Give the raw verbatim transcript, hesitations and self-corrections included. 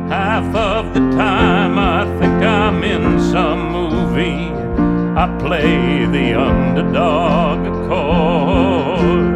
Half of the time I think I'm in some movie. I play the underdog, of course.